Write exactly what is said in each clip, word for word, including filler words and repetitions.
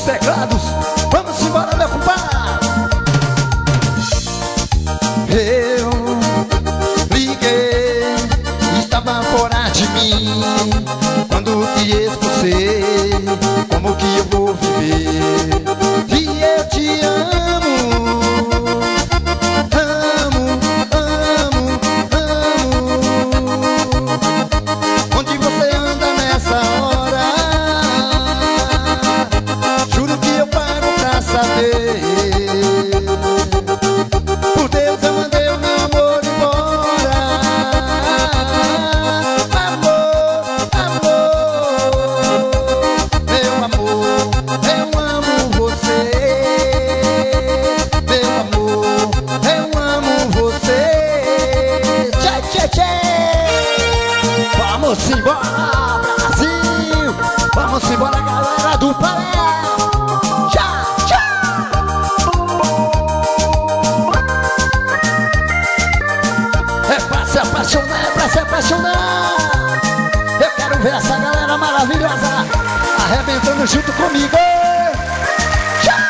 teclados. Vamos embora, meu compadre. Eu liguei, estava fora de mim. Quando te expulsei, como que eu vou viver? E eu te amo, amo, amo, amo. Onde você anda nessa hora? Juro que eu paro pra saber. Por Deus eu mandei o meu amor embora. Amor, amor, meu amor, eu amo você. Meu amor, eu amo você. Tchê, tchê, tchê. Vamos embora, Brasil. Vamos embora, galera do Palé. Tchau, tchau. É pra se apaixonar, é pra se apaixonar. Eu quero ver essa galera maravilhosa arrebentando junto comigo. Tchau.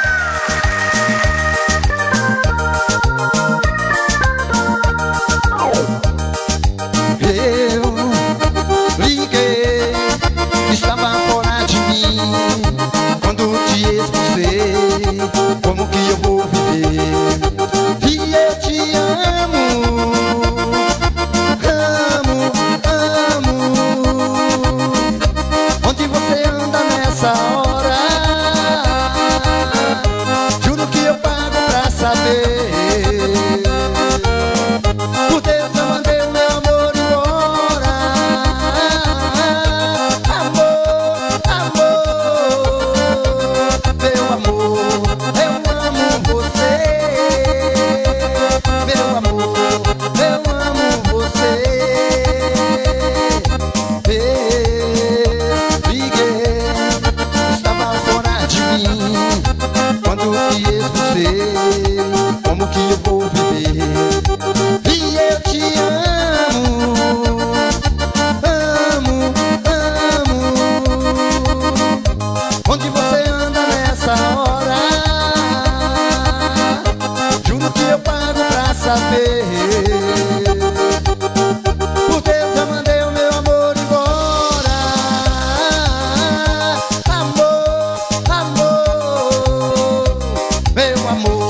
Eu liguei, estava fora de mim. Quando te expulsei, como que eu vou viver? E eu te amo, amo, amo. Onde você anda nessa hora? Juro que eu pago pra saber. Por Deus eu mandei o meu amor embora. Amor, amor, meu amor, eu amo você. Meu amor, eu amo você. Eu liguei, estava fora de mim. Quando te expulsei, como que eu vou viver? E eu te amo, amo, amo. Onde você anda nessa hora? Juro que eu pago pra saber. Por Deus eu mandei o meu amor embora. Amor, amor, meu amor,